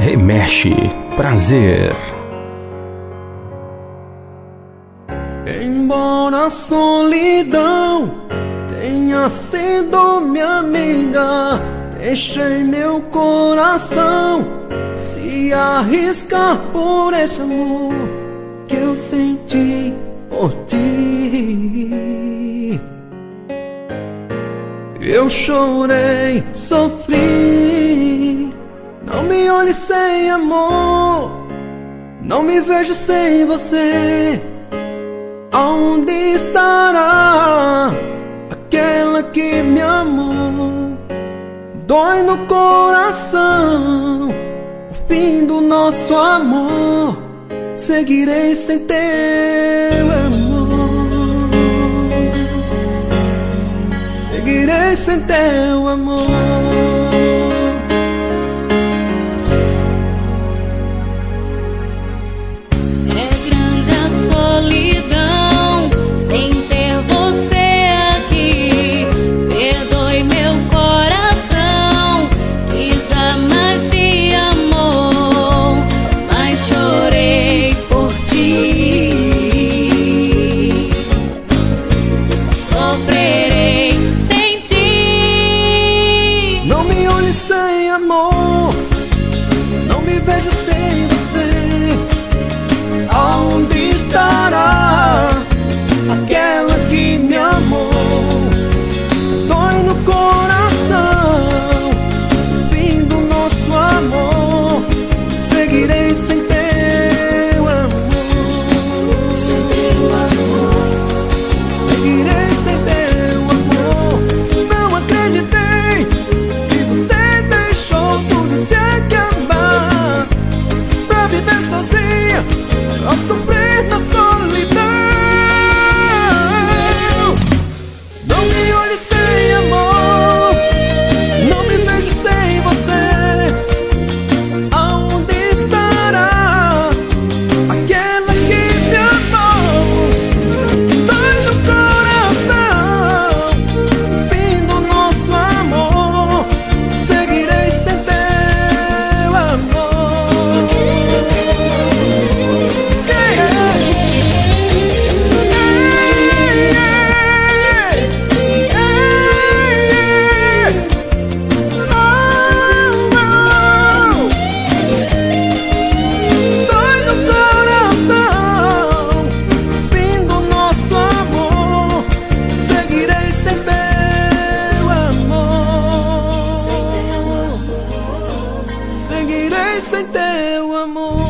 Remexe, prazer. Embora a solidão tenha sido minha amiga, deixei meu coração se arriscar por esse amor que eu senti por ti. Eu chorei, sofri. Não me olhe sem amor, não me vejo sem você. Aonde estará aquela que me amou? Dói no coração o fim do nosso amor. Seguirei sem teu amor, seguirei sem teu amor. Sem amor, não me vejo sem você. Aonde estará aquela que me amou? Dói no coração o fim do nosso amor. Seguirei sem teu amor, sem teu amor. Seguirei sem teu amor. Não acreditei sozinha, a sofrer na solidão. Não me olhe sem amor, não me vejo sem você. Aonde estará aquela que me amou? Dói no coração o fim do nosso amor. Seguirei sem teu amor. Seguirei sem teu amor.